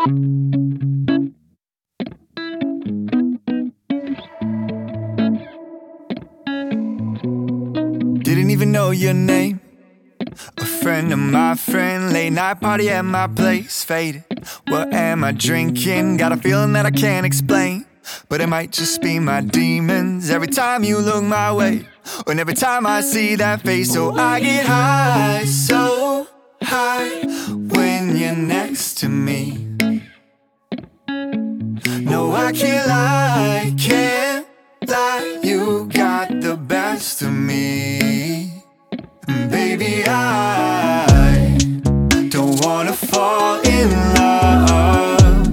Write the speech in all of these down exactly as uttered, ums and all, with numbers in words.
Didn't even know your name. A friend of my friend, late night party at my place, faded. What am I drinking? Got a feeling that I can't explain, but it might just be my demons. Every time you look my way, and every time I see that face, so I get high, so high when you're next to me. No, I can't lie, can't lie, you got the best of me. Baby, I don't wanna fall in love,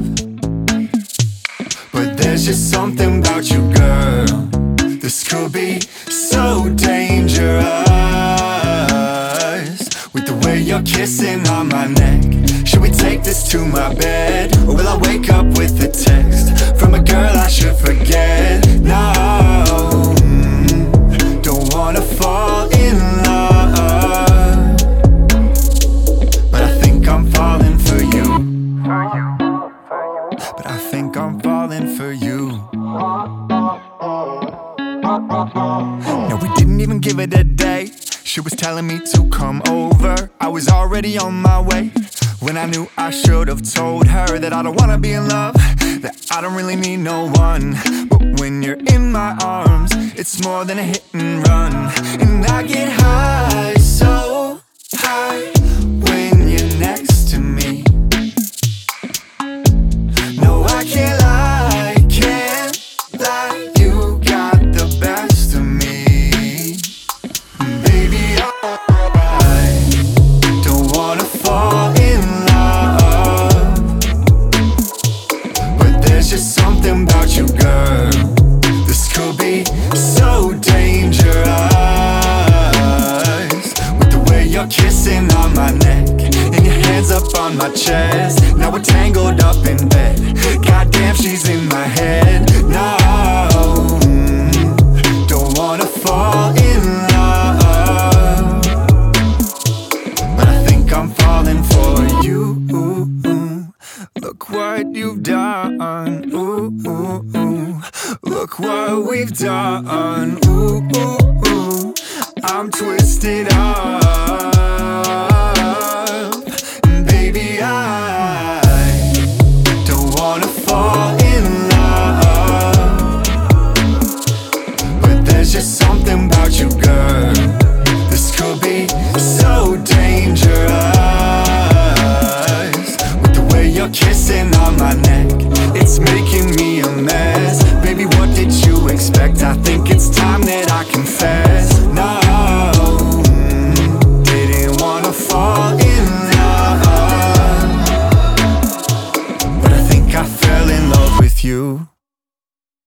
but there's just something about you, girl. This could be so dangerous, with the way you're kissing on my neck. Should we take this to my bed, or will I wake up with a text from a girl I should forget? No, don't wanna fall in love, but I think I'm falling for you. But I think I'm falling for you. No, we didn't even give it a day. She was telling me to come over. I was already on my way, when I knew I should have told her that I don't wanna be in love, that I don't really need no one. But when you're in my arms, it's more than a hit and run. And I get high, so high when you're next to me. No, I can't lie, can't lie, you got the best of me. Baby, I don't wanna fall in love, but there's just something about you, girl. This could be so dangerous, with the way you're kissing on my neck, and your hands up on my chest. Now we're tangled up in bed. Goddamn, she's in my head. No, don't wanna fall in love, but I think I'm falling for you. Look what you've done. Ooh, ooh, ooh. Look what we've done. Ooh, ooh, ooh. I'm twisted up, and baby, I don't wanna fall in love, but there's just something about you, girl. This could be so dangerous, with the way you're kissing on my neck,